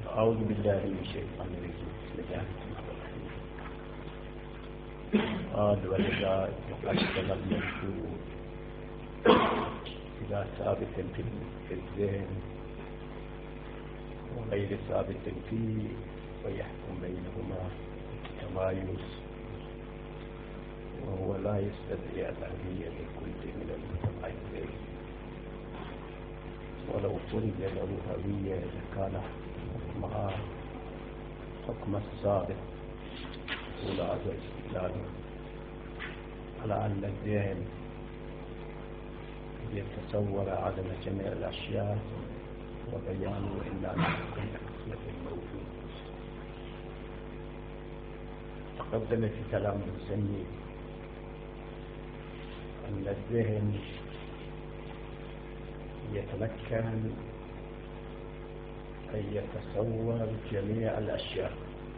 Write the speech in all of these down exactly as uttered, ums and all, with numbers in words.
أعوذ بالله من الشيطان الرجيم. بسم الله الرحمن الرحيم. قال ولذا يقسم الموجود إلى ثابت في الذهن وغير ثابت فيه ويحكم بينهما التمايز، وهو لا يستدعي الأهلية لكل من المتمايزين، ولو فرض له هوية لكان حكمها حكم السابق طول هذا الاستدلال على أن الذهن يتصور عدم جميع الأشياء وبيانه إلا أن يكون قسمة الموجود. تقدم في كلام المسني أن الذهن يتمكن أن يتصور جميع الأشياء،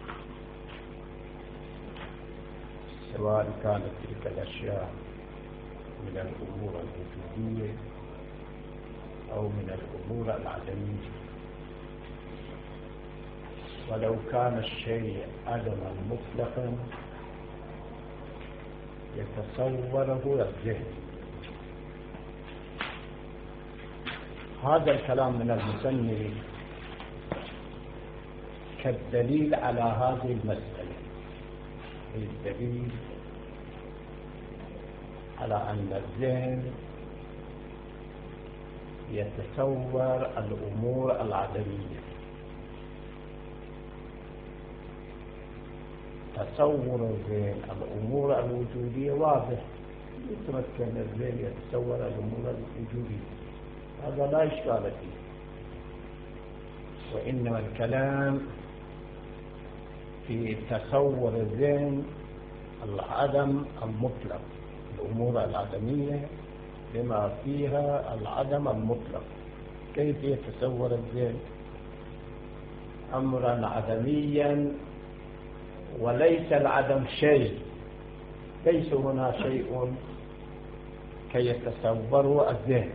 سواء كانت تلك الأشياء من الأمور الوجودية أو من الأمور العدمية. ولو كان الشيء عدما مطلقا يتصوره الذهن. هذا الكلام من المسني كالدليل على هذه المسألة، الدليل على أن الذهن يتصور الأمور العدمية. تصور الذهن الأمور الوجودية واضح، يتمكن الذهن يتصور الأمور الوجودية، هذا لا إشكال فيه. وإنما الكلام في تصور الذهن العدم المطلق، الأمور العدمية بما فيها العدم المطلق. كيف يتصور الذهن أمرا عدميا وليس العدم شيء؟ ليس هنا شيء كي يتصوره الذهن.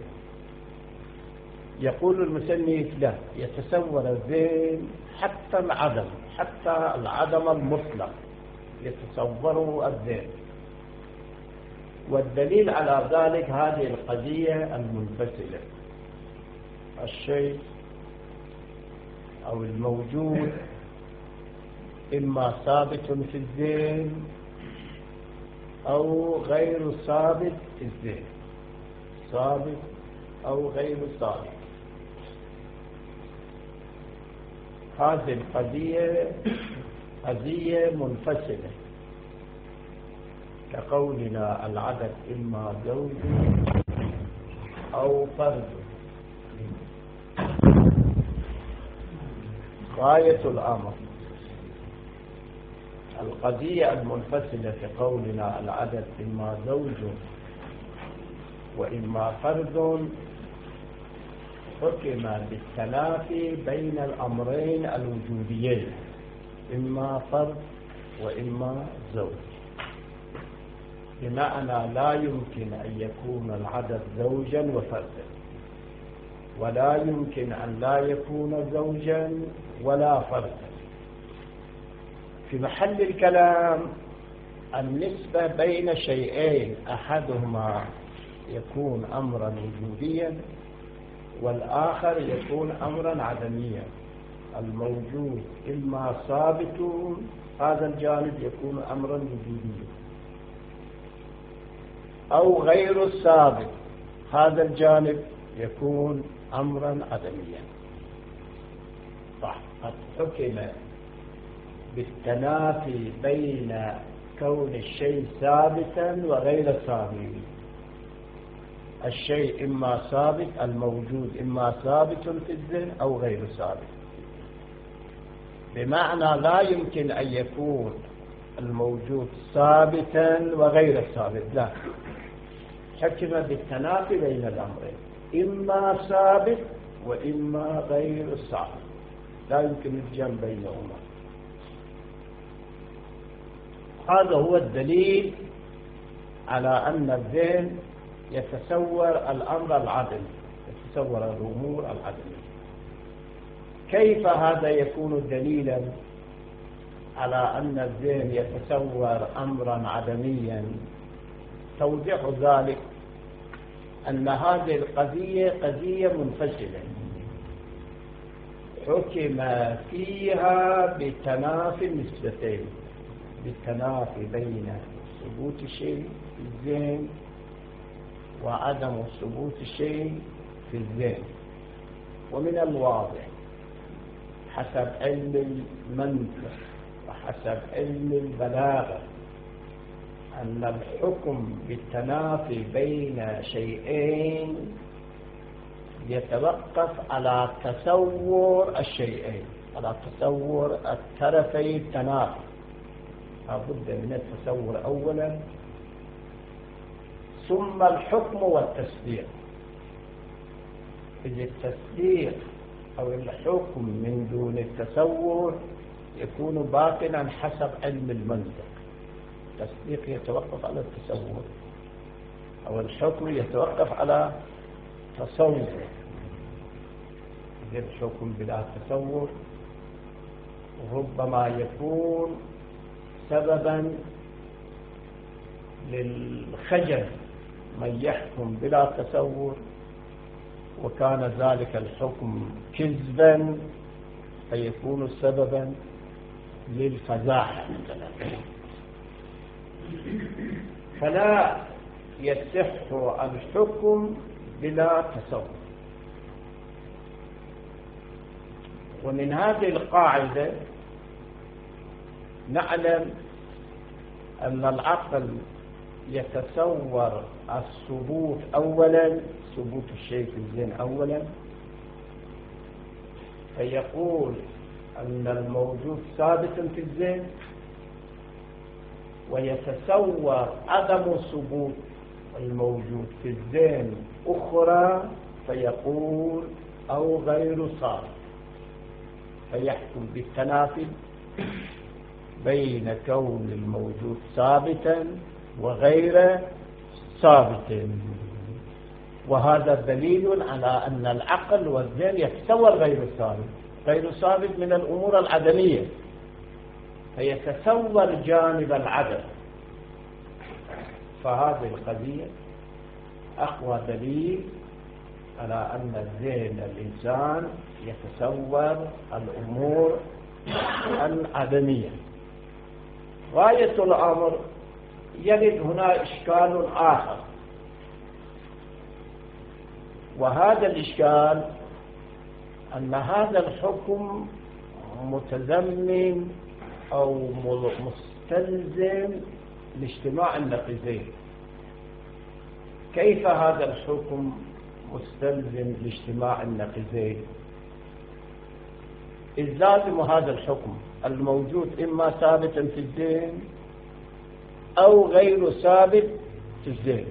يقول المسني لا، يتصور الذهن حتى العدم، حتى العدم المطلق يتصوره الذهن. والدليل على ذلك هذه القضية المنفصلة، الشيء أو الموجود إما ثابت في الذهن أو غير ثابت في الذهن، ثابت أو غير ثابت. هذه القضية قضية منفصلة، كقولنا العدد إما زوج أو فرد. غاية الأمر القضية المنفصلة في قولنا العدد إما زوج وإما فرد حكم بالتنافي بين الأمرين الوجوديين، إما فرد وإما زوج، بمعنى لا يمكن أن يكون العدد زوجا وفردا، ولا يمكن أن لا يكون زوجا ولا فردا. في محل الكلام النسبة بين شيئين أحدهما يكون أمرا وجوديا والآخر يكون أمرا عدميا. الموجود إما ثابت، هذا الجانب يكون أمرا وجوديا، أو غير ثابت، هذا الجانب يكون أمرا عدميا. قد حكم بالتنافي بين كون الشيء ثابتا وغير ثابت. الشيء إما ثابت، الموجود إما ثابت في الذهن أو غير ثابت، بمعنى لا يمكن أن يكون الموجود ثابتا وغير ثابت، لا، حكم بالتنافي بين الأمرين، إما ثابت وإما غير ثابت، لا يمكن الجمع بينهما. هذا هو الدليل على أن الذهن يتصور الأمر العدمي، يتصور الأمور العدمية. كيف هذا يكون دليلا على أن الذهن يتصور أمرا عدميا؟ توضيح ذلك أن هذه القضية قضية منفصلة حكم فيها بتنافي النسبتين، بالتنافي بين ثبوت الشيء في الذهن وعدم ثبوت الشيء في الذهن. ومن الواضح حسب علم المنطق وحسب علم البلاغة أن الحكم بالتنافي بين شيئين يتوقف على تصور الشيئين، على تصور الطرفي التنافي. لابد من التصور أولا ثم الحكم والتصديق. إذا التصديق أو الحكم من دون التصور يكون باطلا حسب علم المنطق. التصديق يتوقف على التصور أو الحكم يتوقف على تصور. إذا الحكم بلا تصور ربما يكون سببا للخجل من يحكم بلا تصور، وكان ذلك الحكم كذبا فيكون سببا للفزاعة. فلا يصح الحكم بلا تصور. ومن هذه القاعدة نعلم أن العقل يتصور الثبوت أولا، ثبوت الشيء في الذهن أولا، فيقول أن الموجود ثابت في الذهن، ويتصور عدم ثبوت الموجود في الذهن أخرى فيقول أو غير ثابت، فيحكم بالتنافي بين كون الموجود ثابتا وغير ثابت. وهذا دليل على أن العقل والذهن يتصور غير ثابت. غير ثابت من الأمور العدمية، فيتصور جانب العدم. فهذه القضية أقوى دليل على أن الذهن الإنسان يتصور الأمور العدمية. غاية الأمر يرد هنا إشكال آخر، وهذا الإشكال أن هذا الحكم متضمن أو مستلزم لاجتماع النقيضين. كيف هذا الحكم مستلزم لاجتماع النقيضين؟ إذ لازم هذا الحكم الموجود إما ثابتا في الذهن أو غير ثابت في الذهن.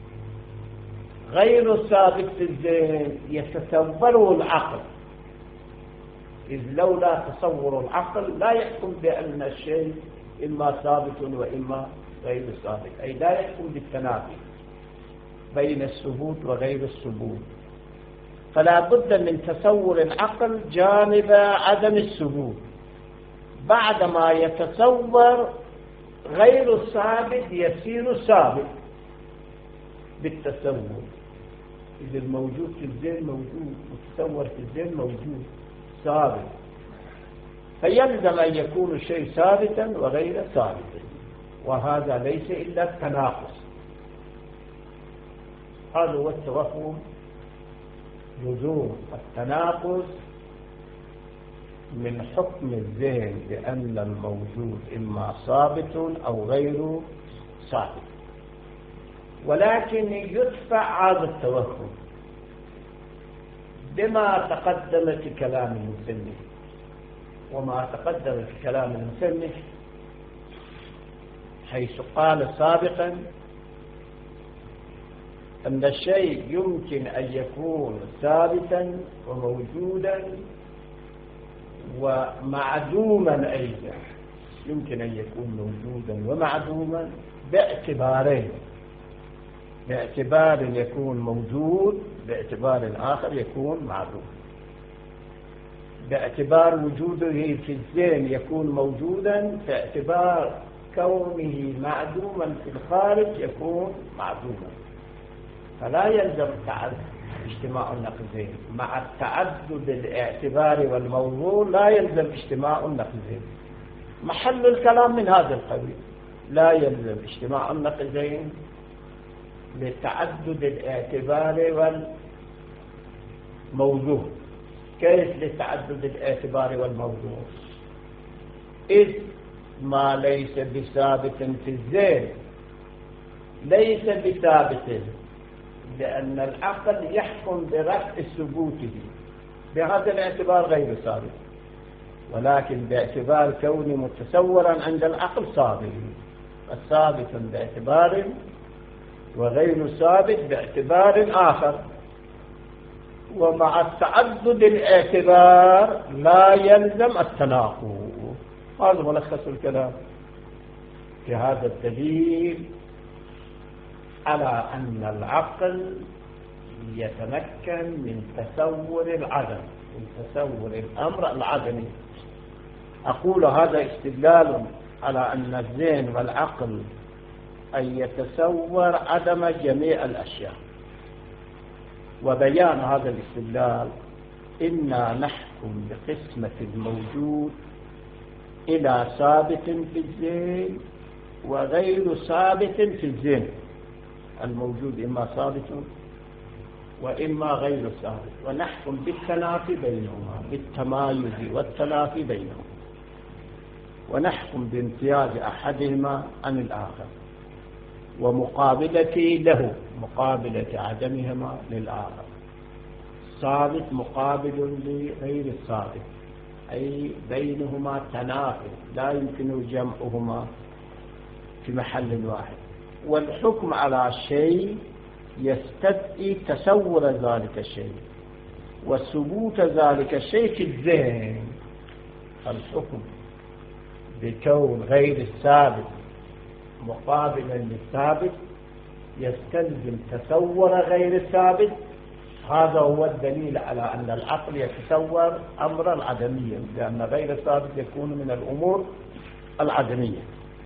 غير ثابت في الذهن يتصوره العقل، إذ لولا تصور العقل لا يحكم بأن الشيء إما ثابت وإما غير ثابت، أي لا يحكم بالتنافي بين الثبوت وغير الثبوت. فلا بد من تصور العقل جانب عدم الثبوت بعدما يتصور غير ثابت يصير ثابت بالتصور. إذا الموجود في الذهن موجود، متصور في الذهن موجود ثابت، فيلزم أن يكون الشيء ثابتا وغير ثابت، وهذا ليس إلا التناقض. هذا هو التوهم، لزوم التناقض من حكم الذهن بأن الموجود إما ثابت أو غير ثابت. ولكن يدفع هذا التوهم بما تقدم في كلام المصنف. وما تقدم في كلام المصنف حيث قال سابقا أن الشيء يمكن أن يكون ثابتا وموجودا ومعدوما أيضا، يمكن أن يكون موجودا ومعدوما باعتبارين: باعتبار يكون موجود، باعتبار آخر يكون معدوم. باعتبار وجوده في الذهن يكون موجودا، باعتبار كونه معدوما في الخارج يكون معدوما. فلا يلزم اجتماع النقيضين. مع التعدد الاعتباري والموضوع لا يلزم اجتماع النقيضين. محل الكلام من هذا القبيل، لا يلزم اجتماع النقيضين للتعدد الاعتباري والموضوع. كيف للتعدد الاعتباري والموضوع؟ إذ ما ليس بثابت في الذهن ليس بثابت، لأن العقل يحكم برفع ثبوته، بهذا الاعتبار غير ثابت، ولكن باعتبار كونه متصورا عند العقل ثابت. الثابت باعتبار وغير ثابت باعتبار آخر. ومع التعدد الاعتبار لا يلزم التناقض. هذا ملخص الكلام في هذا الدليل على أن العقل يتمكن من تصور العدم، من تصور الأمر العدمي. أقول هذا استدلال على أن الذهن والعقل أن يتصور عدم جميع الأشياء. وبيان هذا الاستدلال: إنا نحكم بقسمة الموجود إلى ثابت في الذهن وغير ثابت في الذهن. الموجود إما ثابت وإما غير ثابت، ونحكم بالتنافي بينهما، بالتمايز والتنافي بينهما، ونحكم بامتياز أحدهما عن الآخر ومقابلة له، مقابلة عدمهما للآخر. ثابت مقابل لغير الثابت، أي بينهما تنافي لا يمكن جمعهما في محل واحد. والحكم على شيء يستدعي تصور ذلك الشيء وثبوت ذلك الشيء في الذهن. الحكم بكون غير الثابت مقابلا للثابت يستلزم تصور غير الثابت. هذا هو الدليل على أن العقل يتصور أمر العدمية، لأن غير الثابت يكون من الأمور العدمية.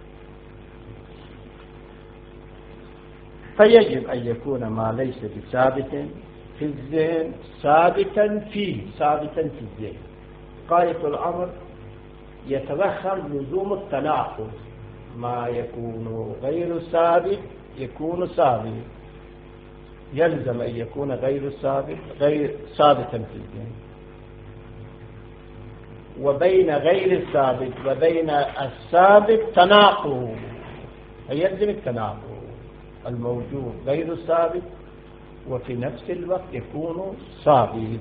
فيجب أن يكون ما ليس بثابت في الذهن ثابتا فيه، ثابتا في الذهن. غاية الأمر يتوخم لزوم التناقض، ما يكون غير ثابت يكون ثابت، يلزم أن يكون غير ثابت غير ثابتا في الذهن. وبين غير الثابت وبين الثابت تناقض، فيلزم التناقض. الموجود غير ثابت وفي نفس الوقت يكون ثابت.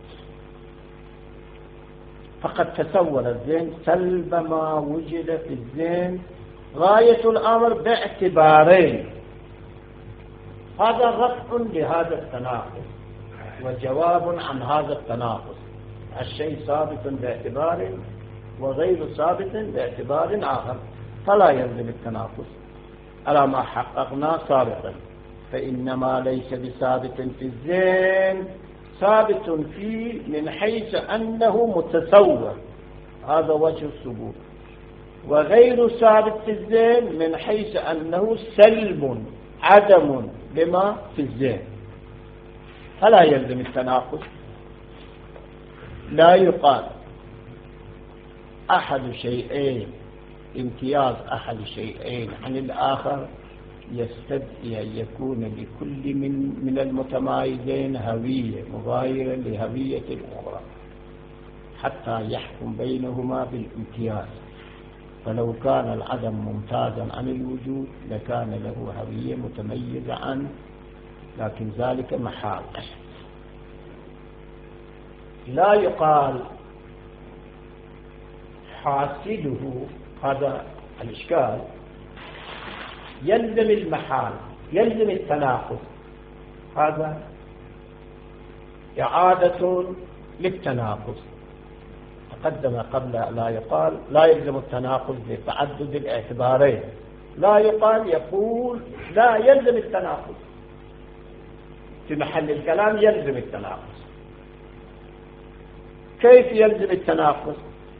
فقد تصور الذهن سلب ما وجد في الذهن. غاية الأمر باعتبارين. هذا رفع لهذا التناقض وجواب عن هذا التناقض. الشيء ثابت باعتبار وغير ثابت باعتبار آخر، فلا يلزم التناقض على ما حققنا سابقا. فإنما ليس بثابت في الذهن ثابت فيه من حيث أنه متصور، هذا وجه الثبوت، وغير ثابت في الذهن من حيث أنه سلب عدم لما في الذهن، فلا يلزم التناقض. لا يقال أحد شيئين امتياز أحد شيئين عن الآخر يستدعي أن يكون لكل من من المتمايزين هوية مغايرة لهوية الأخرى حتى يحكم بينهما بالامتياز. فلو كان العدم ممتازا عن الوجود لكان له هوية متميزة عنه، لكن ذلك محال. لا يقال حاصله، هذا الإشكال، يلزم المحال، يلزم التناقض. هذا إعادة للتناقض. تقدم قبل لا يقال لا يلزم التناقض لتعدد الاعتبارين. لا يقال يقول لا يلزم التناقض، في محل الكلام يلزم التناقض. كيف يلزم التناقض؟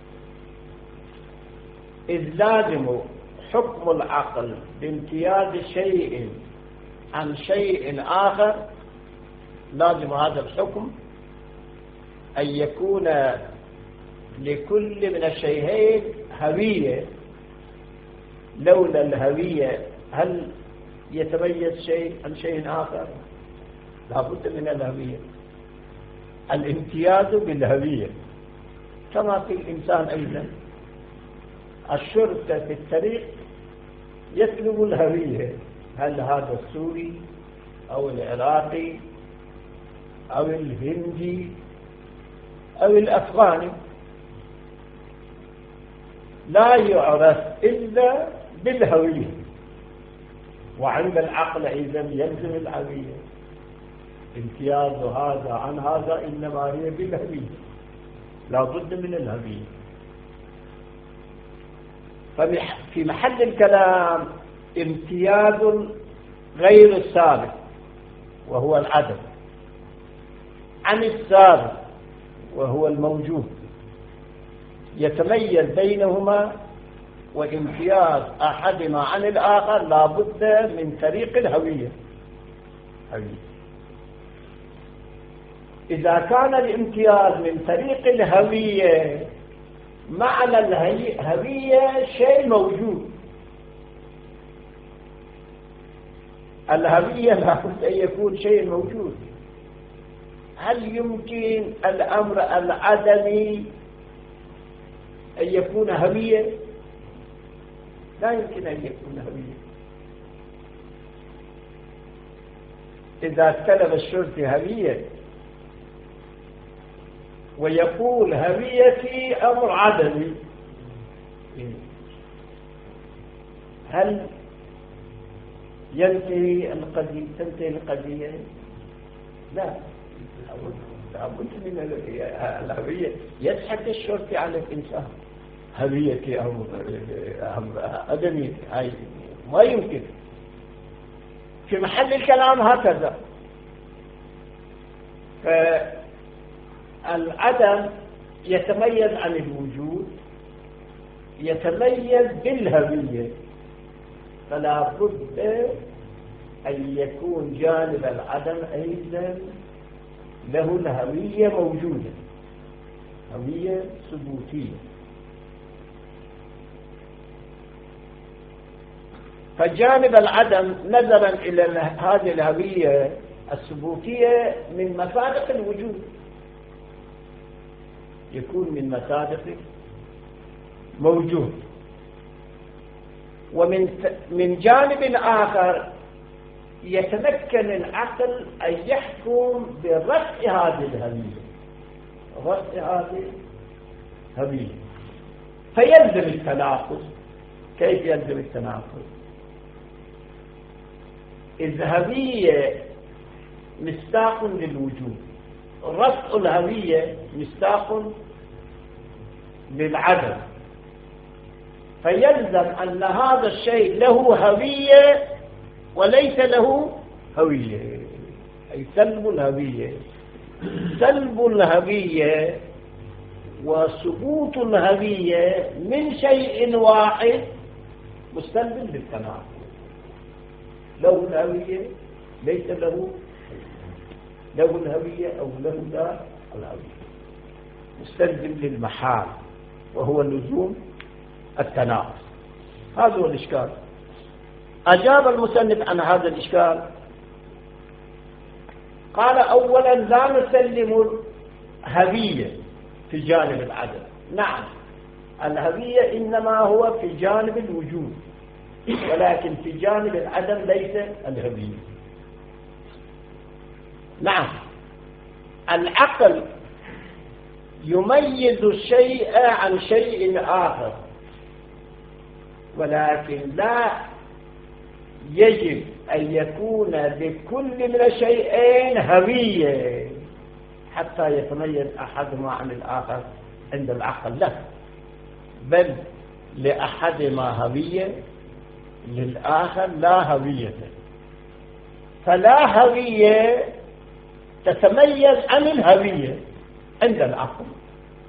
إذ لازم حكم العقل بامتياز شيء عن شيء آخر، لازم هذا الحكم أن يكون لكل من الشيئين هوية. لولا الهوية هل يتميز شيء عن شيء آخر؟ لا بد من الهوية، الامتياز بالهوية. كما في الإنسان أيضا، الشرطة في الطريق يطلب الهوية، هل هذا السوري أو العراقي أو الهندي أو الأفغاني، لا يعرف إلا بالهوية. وعند العقل أيضا يلزم الهوية، امتياز هذا عن هذا إنما هي بالهوية، لا بد من الهوية. ففي محل الكلام امتياز غير السابق وهو العدم عن السابق وهو الموجود، يتميز بينهما، وامتياز أحدهما عن الآخر لا بد من طريق الهوية. هوية. إذا كان الامتياز من طريق الهوية، معنى الهوية شيء موجود. الهوية لا بد أن يكون شيء موجود. هل يمكن الأمر العدمي أن يكون هوية؟ لا يمكن أن يكون هوية. إذا طلب الشرطي هوية ويقول هويتي أمر عدمي، هل ينتهي القضية تنتهي القضية؟ لا، لابد من الهوية. يضحك الشرطي على الإنسان، هويتي أمر عدمي، هاي ما يمكن. في محل الكلام هكذا. فالعدم يتميز عن الوجود، يتميز بالهوية، فلا بد أن يكون جانب العدم أيضا له الهوية موجودة، هوية ثبوتية. فجانب العدم نظرا إلى هذه الهوية الثبوتية من مصادق الوجود، يكون من مصادق موجود. ومن من جانب آخر يتمكن العقل أن يحكم برفع هذه الهوية، رفع هذه الهوية، فيلزم التناقض. كيف يلزم التناقض؟ الهوية مصداق للوجود، رفع الهوية مصداق للعدم، فيلزم أن هذا الشيء له هوية وليس له هوية، أي سلب الهوية. سلب الهوية وثبوت الهوية من شيء واحد مستلزم للتناقض. له الهوية ليس له، له الهوية أو له لا الهوية، مستلزم للمحال، وهو لزوم التناقض. هذا هو الإشكال. أجاب المصنف عن هذا الإشكال، قال: أولا لا نسلم هوية في جانب العدم. نعم، الهوية إنما هو في جانب الوجود، ولكن في جانب العدم ليس الهوية. نعم، العقل يميز الشيء عن شيء آخر، ولكن لا يجب أن يكون لكل من الشيئين هوية حتى يتميز أحدهما عن الآخر عند العقل، لا، بل لأحدهما هوية، للآخر لا هوية. فلا هوية تتميز عن الهوية عند العقل،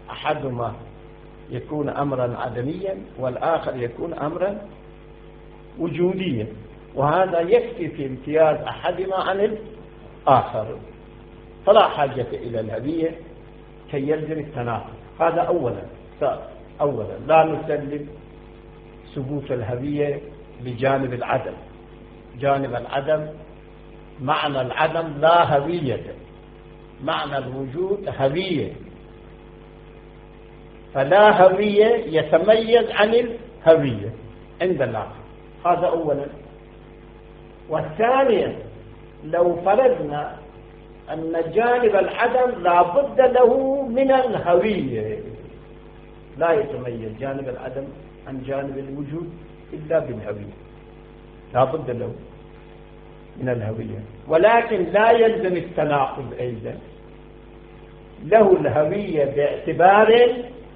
أحدهما يكون أمرا عدميا والآخر يكون أمرا وجوديا، وهذا يكفي في امتياز أحدهما عن الآخر، فلا حاجة إلى الهوية كي يلزم التناقض. هذا أولا. أولا لا نسلم ثبوت الهوية بجانب العدم. جانب العدم معنى العدم لا هوية، معنى الوجود هوية، فلا هوية يتميز عن الهوية عند العقل. هذا أولا. والثانيا لو فرضنا أن جانب العدم لا بد له من الهوية، لا يتميز جانب العدم عن جانب الوجود إلا بالهوية، لا بد له من الهوية، ولكن لا يلزم التناقض أيضا، له الهوية باعتبار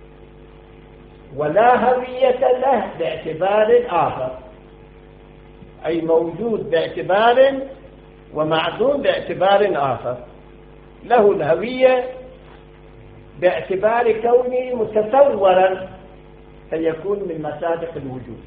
ولا هوية له باعتبار آخر، أي موجود باعتبار ومعدوم باعتبار آخر. له الهوية باعتبار كونه متصورا فيكون من مصادق الوجود،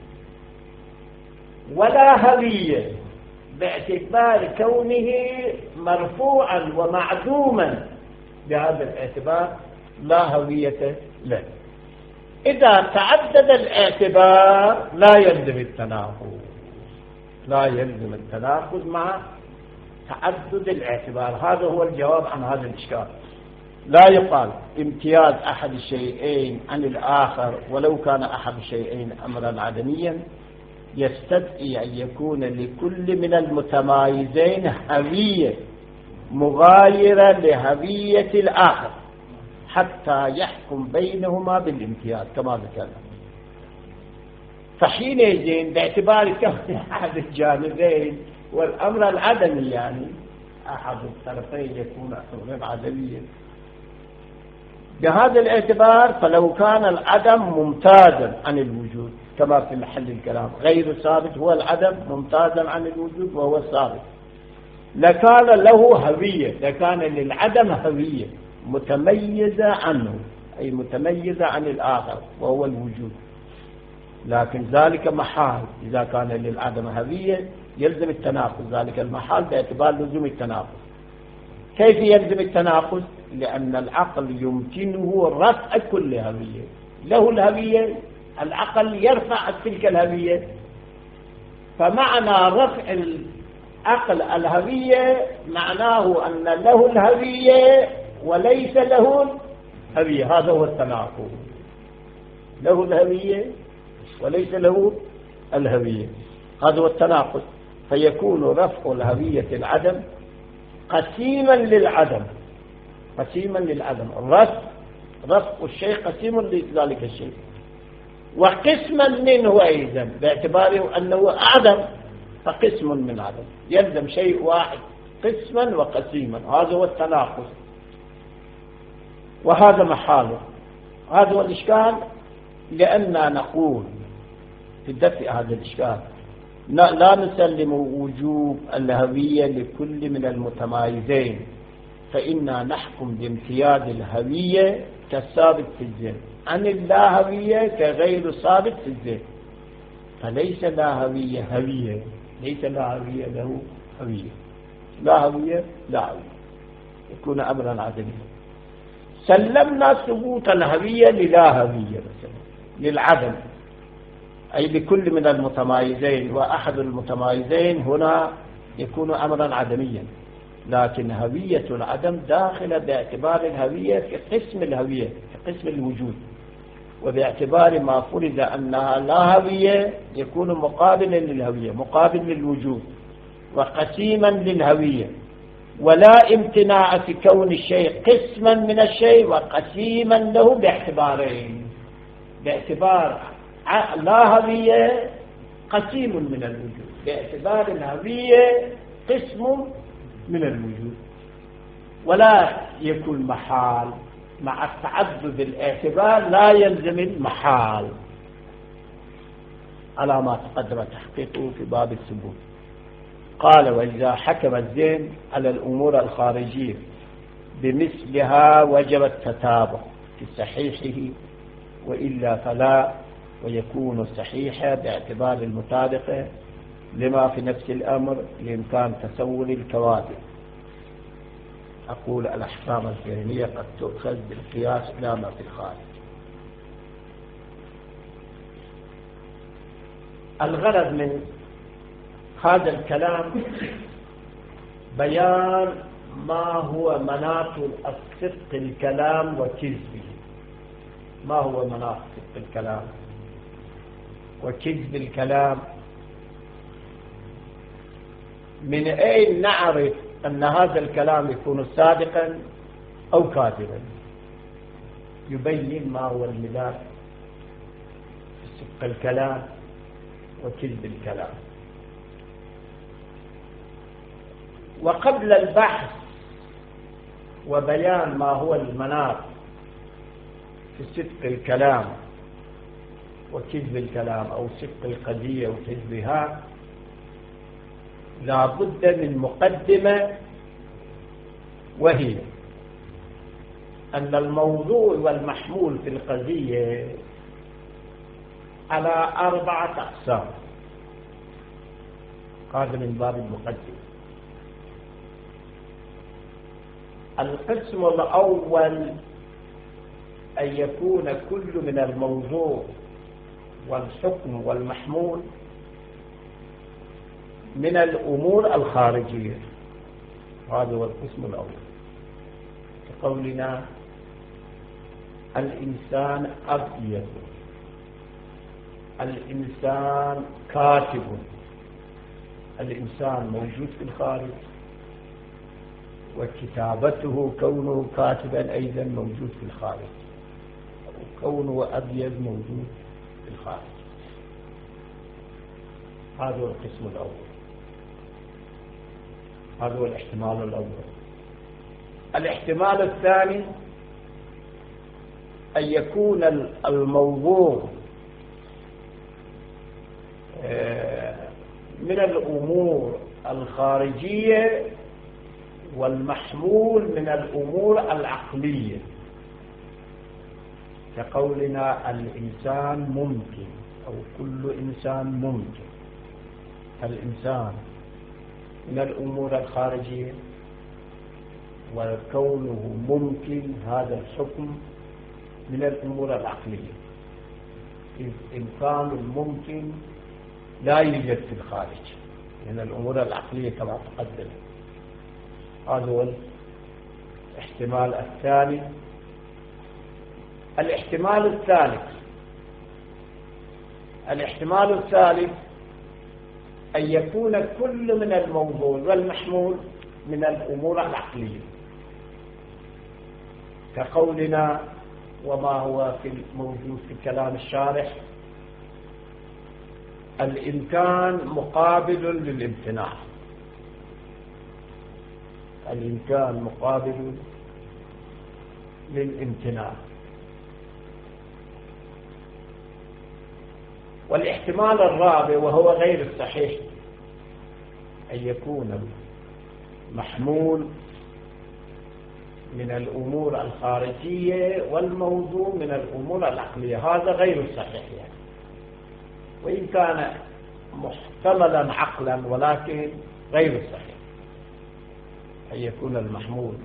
ولا هوية باعتبار كونه مرفوعا ومعدوما، بهذا الاعتبار لا هوية له. إذا تعدد الاعتبار لا يلزم التناقض، لا يلزم التناقض مع تعدد الاعتبار. هذا هو الجواب عن هذا الإشكال. لا يقال امتياز أحد الشيئين عن الآخر ولو كان أحد الشيئين أمرا عدميا يستدعي أن يكون لكل من المتمايزين هوية مغايرة لهوية الآخر حتى يحكم بينهما بالامتياز كما ذكرنا. فحينئذ باعتبار كون أحد الجانبين والأمر العدمي، يعني أحد الطرفين يكون أمرا عدميا، بهذا الاعتبار فلو كان العدم ممتازا عن الوجود كما في محل الكلام، غير ثابت هو العدم ممتازا عن الوجود وهو الثابت، لكان له هوية، لكان للعدم هوية متميزة عنه، أي متميزة عن الآخر وهو الوجود، لكن ذلك محال. إذا كان للعدم هوية يلزم التناقض، ذلك المحال باعتبار لزوم التناقض. كيف يلزم التناقض؟ لأن العقل يمكنه رفع كل هوية، له الهوية، العقل يرفع تلك الهوية، فمعنى رفع العقل الهوية معناه أن له الهوية وليس له الهوية. هذا هو التناقض، له الهوية وليس له الهوية، هذا هو التناقض. فيكون رفع الهوية العدم قسيما للعدم، قسيما للعدم، رفع رفع الشيء قسيم لذلك الشيء، وقسما منه أيضا باعتباره أنه عدم، فقسم من عدم، يلزم شيء واحد قسما وقسيما، هذا هو التناقض، وهذا محاله. هذا هو الإشكال. لأننا نقول في دفع هذا الإشكال لا نسلم وجوب الهوية لكل من المتمايزين، فإنا نحكم بامتياز الهوية كالثابت في الذهن عن اللا هوية كغير ثابت في الذهن، فليس لا هوية هوية، ليس لا هوية له هوية، لا هوية لا هوية، يكون أمرا عدميا. سلمنا ثبوت الهوية للا هوية مثلا للعدم، أي لكل من المتمايزين، وأحد المتمايزين هنا يكون أمرا عدميا، لكن هوية العدم داخلة باعتبار الهوية في قسم الهوية، في قسم الوجود، وباعتبار ما فرض أنها لا هوية يكون مقابلا للهوية، مقابل للوجود، وقسيما للهوية، ولا امتناع في كون الشيء قسما من الشيء وقسيما له باعتبارين، باعتبار لا هوية قسيم من الوجود، باعتبار الهوية قسم من الوجود، ولا يكون محال مع التعدد الاعتبار، لا يلزم المحال على ما تقدم تحقيقه في باب الثبوت. قال: وإذا حكم الذهن على الأمور الخارجية بمثلها وجب التتابع في صحيحه، وإلا فلا، ويكون صحيحا باعتبار المطابقة لما في نفس الأمر لإمكان تسول الكواذب. أقول الأحكام الفعلية قد تؤخذ بالقياس لا ما في الخارج. الغرض من هذا الكلام بيان ما هو مناط الصدق الكلام وكذبه. ما هو مناط صدق الكلام وكذب الكلام؟ من أين نعرف أن هذا الكلام يكون صادقا أو كاذبا؟ يبين ما هو الملاك في صدق الكلام وكذب الكلام. وقبل البحث وبيان ما هو المناط في صدق الكلام وكذب الكلام أو صدق القضية وكذبها، لا بد من مقدمة، وهي أن الموضوع والمحمول في القضية على أربعة أقسام. هذا من باب المقدمة. القسم الأول أن يكون كل من الموضوع والحكم والمحمول من الأمور الخارجية. هذا هو القسم الأول، كقولنا الإنسان أبيض، الإنسان كاتب. الإنسان موجود في الخارج، وكتابته كونه كاتبا أيضا موجود في الخارج، وكونه أبيض موجود في الخارج. هذا هو القسم الأول، هذا هو الاحتمال الأول. الاحتمال الثاني أن يكون الموضوع من الأمور الخارجية والمحمول من الأمور العقلية، كقولنا الإنسان ممكن أو كل إنسان ممكن. الإنسان من الأمور الخارجية، وكونه ممكن هذا الحكم من الأمور العقلية، إذ إمكان الممكن لا يوجد في الخارج من الأمور العقلية كما تقدم. هذا هو الاحتمال الثاني. الاحتمال الثالث الاحتمال الثالث أن يكون كل من الموضوع والمحمول من الأمور العقلية، كقولنا وما هو في الموجود في كلام الشارح: الإمكان مقابل للامتناع. الإمكان مقابل للامتناع. والاحتمال الرابع وهو غير الصحيح أن يكون محمول من الأمور الخارجية والموضوع من الأمور العقلية. هذا غير الصحيح يعني، وإن كان محتملا عقلا ولكن غير الصحيح أن يكون المحمول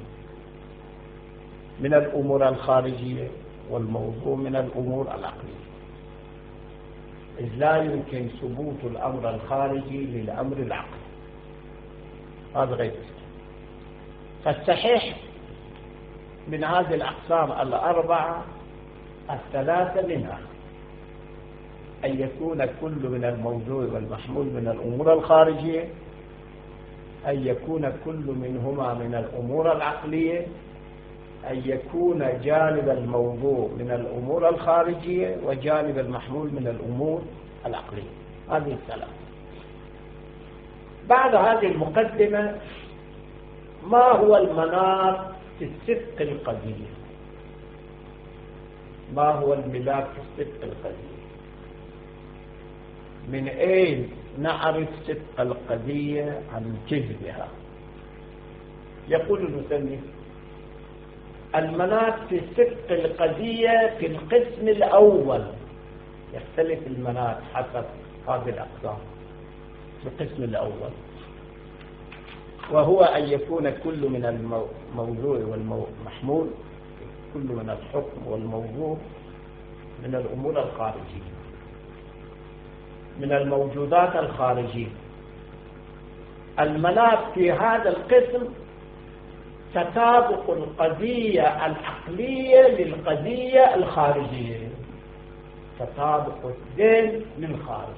من الأمور الخارجية والموضوع من الأمور العقلية، إذ لا يمكن ثبوت الأمر الخارجي للأمر العقلي. هذا غير الصحيح. فالصحيح من هذه الأقسام الأربعة الثلاثة منها أن يكون كل من الموضوع والمحمول من الأمور الخارجية، أن يكون كل منهما من الأمور العقلية، أن يكون جانب الموضوع من الأمور الخارجية وجانب المحمول من الأمور العقلية. هذه الثلاثة. بعد هذه المقدمة، ما هو المناط في الصدق القضية؟ ما هو الملاك في الصدق القضية؟ من أين نعرف صدق القضية عن كذبها؟ يقول المصنف: المناط في صدق القضية في القسم الأول، يختلف المناط حسب هذه الأقسام في القسم الأول، وهو أن يكون كل من الموضوع والمحمول، كل من الحكم والموضوع من الأمور الخارجية، من الموجودات الخارجية. المناط في هذا القسم تطابق القضية العقلية للقضية الخارجية، تطابق الذهن للخارج.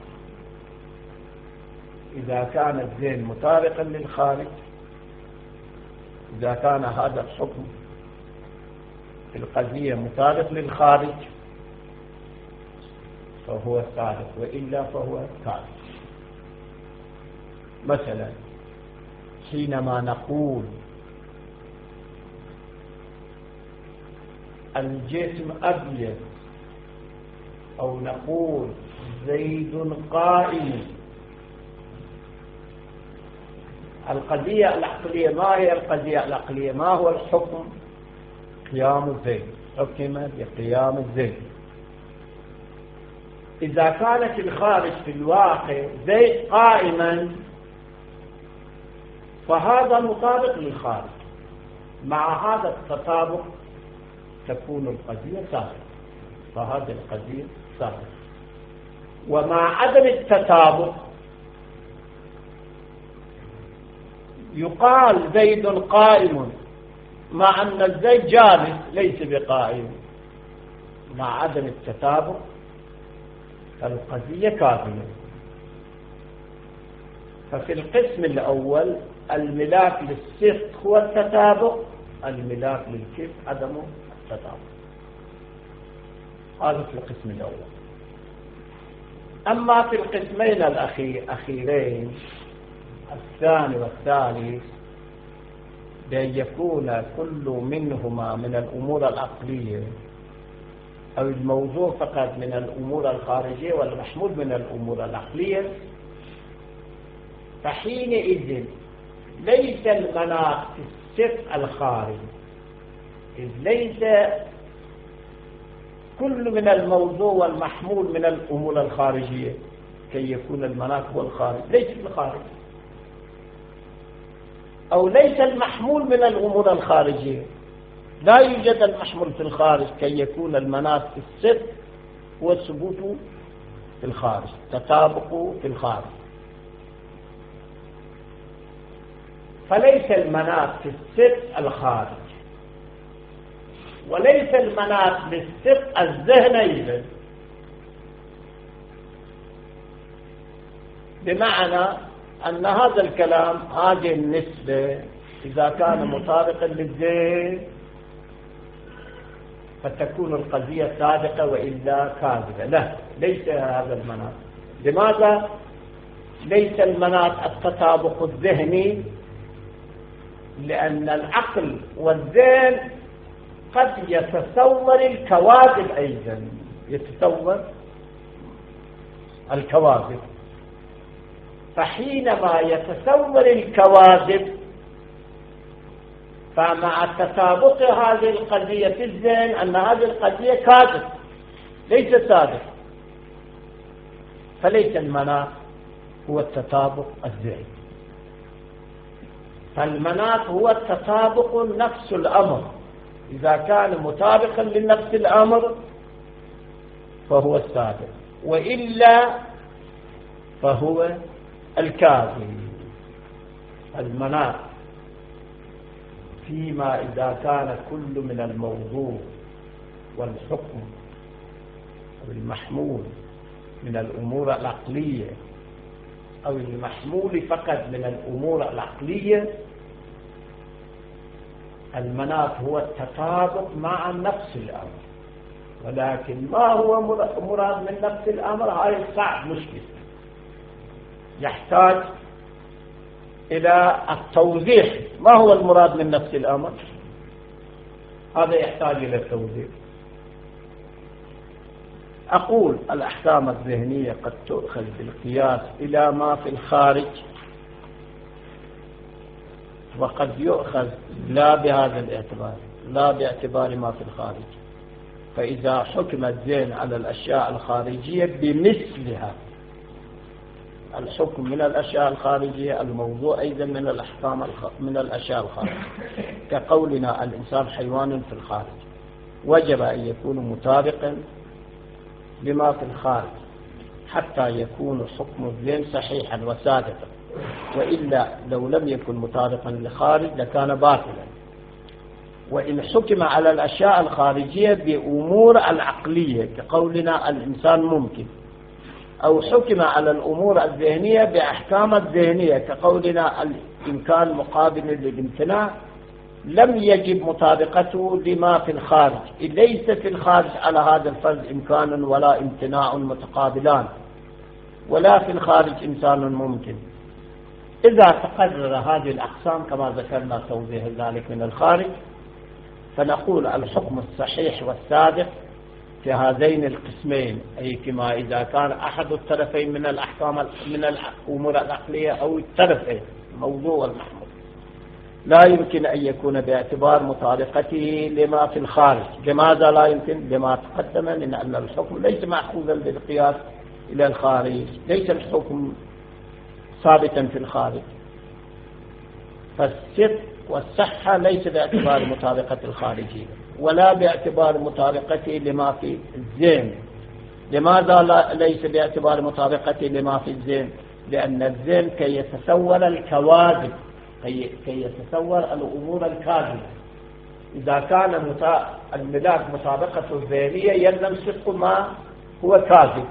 إذا كان الذهن مطابقا للخارج، إذا كان هذا الحكم في القضية مطابق للخارج فهو صادق، وإلا فهو كاذب. مثلا حينما نقول الجسم أبيض، أو نقول زيد قائم، القضية العقلية ما هي القضية العقلية؟ ما هو الحكم؟ قيام زيد، حكم بقيام زيد. إذا كانت الخارج في الواقع زيد قائما فهذا مطابق للخارج، مع هذا التطابق تكون القضية ثابتة، فهذه القضية ثابتة. ومع عدم التطابق يقال زيد قائم مع أن الزيد جالس ليس بقائم، مع عدم التطابق القضية كاذبة. ففي القسم الأول الملاك للصدق هو التطابق، الملاك للكذب عدم التطابق. هذا في القسم الأول. أما في القسمين الأخيرين الثاني والثالث بأن يكون كل منهما من الأمور العقلية، أو الموضوع فقط من الأمور الخارجية والمحمول من الأمور العقلية، فحينئذ ليس المناط في الصدق الخارجي، إذ ليس كل من الموضوع والمحمول من الأمور الخارجية كي يكون المناط هو الخارج، ليس في الخارج، أو ليس المحمول من الأمور الخارجية، لا يوجد المحمول في الخارج كي يكون المناط في الصدق هو الثبوت في الخارج، تطابق في الخارج. فليس المناط في الصدق الخارج، وليس المناط بالصدق الذهن أيضا، بمعنى أن هذا الكلام هذه النسبة إذا كان مطابقا للذهن فتكون القضية صادقة وإلا كاذبة. لا، ليس هذا المناط. لماذا ليس المناط التطابق الذهني؟ لأن العقل والذهن قد يتصور الكواذب أيضا، يتصور الكواذب، فحينما يتصور الكواذب فمع تطابق هذه القضية في الذهن أن هذه القضية كاذب ليس صادق، فليس المناط هو التطابق الذهني. فالمناط هو التطابق نفس الأمر، إذا كان مطابقا لنفس الأمر فهو الصادق، وإلا فهو الكاذب. المناط فيما إذا كان كل من الموضوع والحكم والمحمول من الأمور العقلية، أو المحمول فقط من الأمور العقلية، المناط هو التطابق مع نفس الأمر. ولكن ما هو مراد من نفس الأمر؟ هاي صعب مشكلة، يحتاج إلى التوضيح. ما هو المراد من نفس الأمر؟ هذا يحتاج إلى التوضيح. أقول الأحكام الذهنية قد تؤخذ بالقياس إلى ما في الخارج، وقد يؤخذ لا بهذا الاعتبار، لا باعتبار ما في الخارج. فإذا حكم الذهن على الأشياء الخارجية بمثلها، الحكم من الأشياء الخارجية، الموضوع أيضا من الأحكام من الأشياء الخارجية، كقولنا الإنسان حيوان في الخارج، وجب أن يكون مطابقا لما في الخارج حتى يكون حكم الذهن صحيحا وصادقا، وإلا لو لم يكن مطابقا للخارج لكان باطلا. وإن حكم على الأشياء الخارجية بأمور العقلية كقولنا الإنسان ممكن، أو حكم على الأمور الذهنية بأحكام الذهنية كقولنا الإمكان مقابل للامتناع، لم يجب مطابقته لما في الخارج. ليس في الخارج على هذا الفرض إمكان ولا امتناع متقابلان، ولا في الخارج إنسان ممكن. إذا تقرر هذه الأقسام كما ذكرنا توضيح ذلك من الخارج، فنقول الحكم الصحيح والصادق في هذين القسمين، أي كما إذا كان أحد الطرفين من الأحكام من الأمور العقلية أو الطرفين الموضوع والمحمول، لا يمكن أن يكون باعتبار مطابقته لما في الخارج. لماذا لا يمكن؟ لما تقدم من أن الحكم ليس مأخوذا بالقياس إلى الخارج، ليس الحكم ثابتا في الخارج، فالصدق والصحة ليس باعتبار مطابقة الخارجية ولا باعتبار مطابقته لما في الذهن. لماذا لا ليس باعتبار مطابقته لما في الذهن؟ لأن الذهن كي يتصور الكواذب، كي يتصور الأمور الكاذبة. إذا كان الملاك مطابقة الذهنية يلزم صدق ما هو كاذب.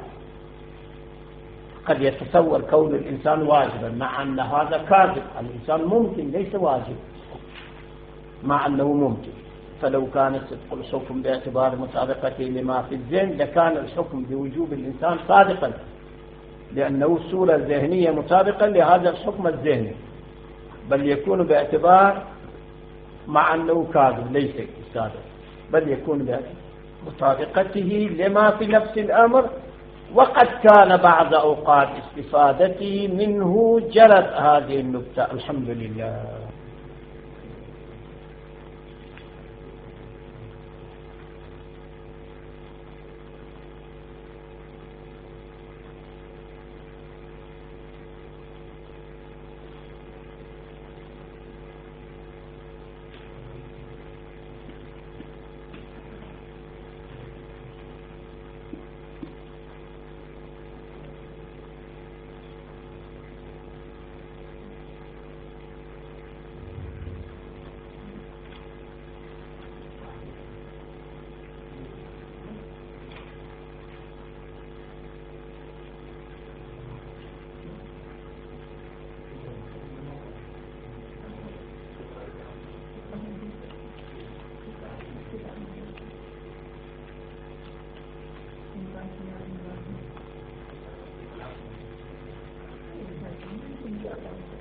قد يتصور كون الإنسان واجبا مع أن هذا كاذب، الإنسان ممكن ليس واجب مع أنه ممكن. فلو كان صدق الحكم باعتبار مطابقته لما في الذهن لكان الحكم بوجوب الإنسان صادقا، لأنه الصورة الذهنية مطابقة لهذا الحكم الذهني، بل يكون باعتبار مع أنه كاذب ليس صادق، بل يكون بمطابقته لما في نفس الأمر. وقد كان بعض أوقات استفادته منه جرت هذه النكتة. الحمد لله. Thank you.